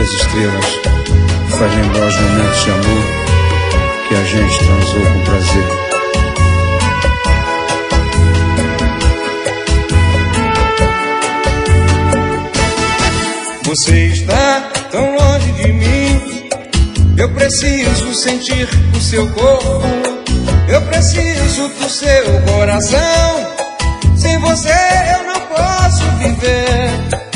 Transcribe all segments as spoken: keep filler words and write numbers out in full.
das estrelas faz lembrar os momentos de amor que a gente transou com prazer. Você está tão longe de mim, eu preciso sentir o seu corpo, eu preciso do seu coração. Sem você eu não posso viver.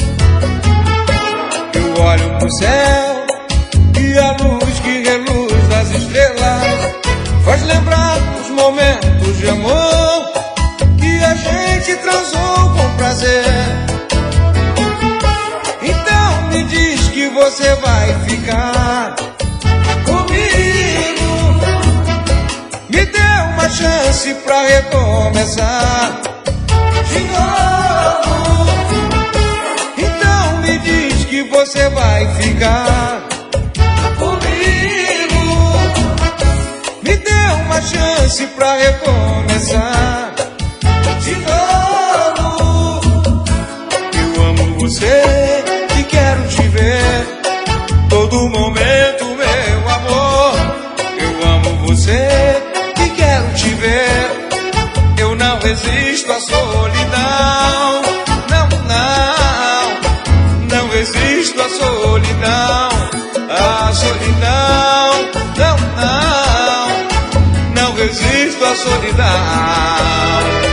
Eu olho pro céu e a luz que reluz das estrelas faz lembrar os momentos de amor que a gente transou com prazer. Então me diz que você vai ficar comigo, me dê uma chance pra recomeçar de novo. Então me diz que você vai ficar comigo, me dê uma chance pra recomeçar de novo. Eu amo você e quero te ver todo momento, meu amor. Eu amo você e quero te ver. Eu não resisto à solidão. Não, não, não resisto à solidão. À solidão. Não, não, não resisto à solidão.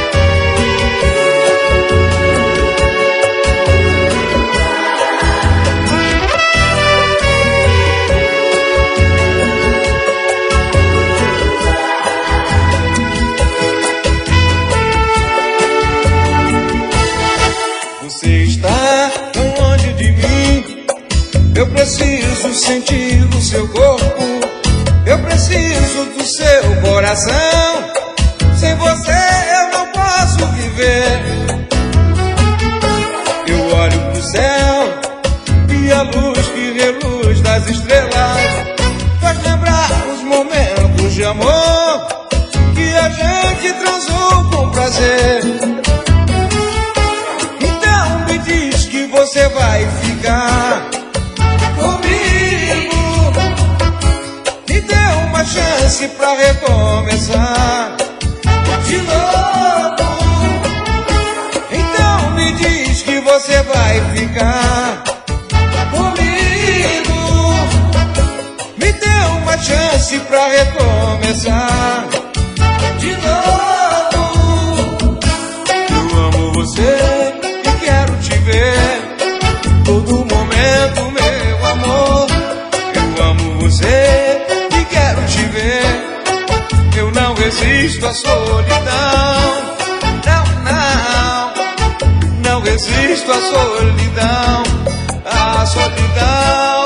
Eu preciso sentir o seu corpo, eu preciso do seu coração. Sem você eu não posso viver. Eu olho pro céu e a luz que reluz das estrelas faz lembrar os momentos de amor que a gente transou com prazer. Então me diz que você vai ficar comigo, me dê uma chance pra recomeçar de novo. Então me diz que você vai ficar comigo, me dê uma chance pra recomeçar de novo. Eu amo você e quero te ver todo momento, meu amor. Eu amo você e quero te ver. Eu não resisto à solidão. Não, não, não resisto à solidão. À solidão.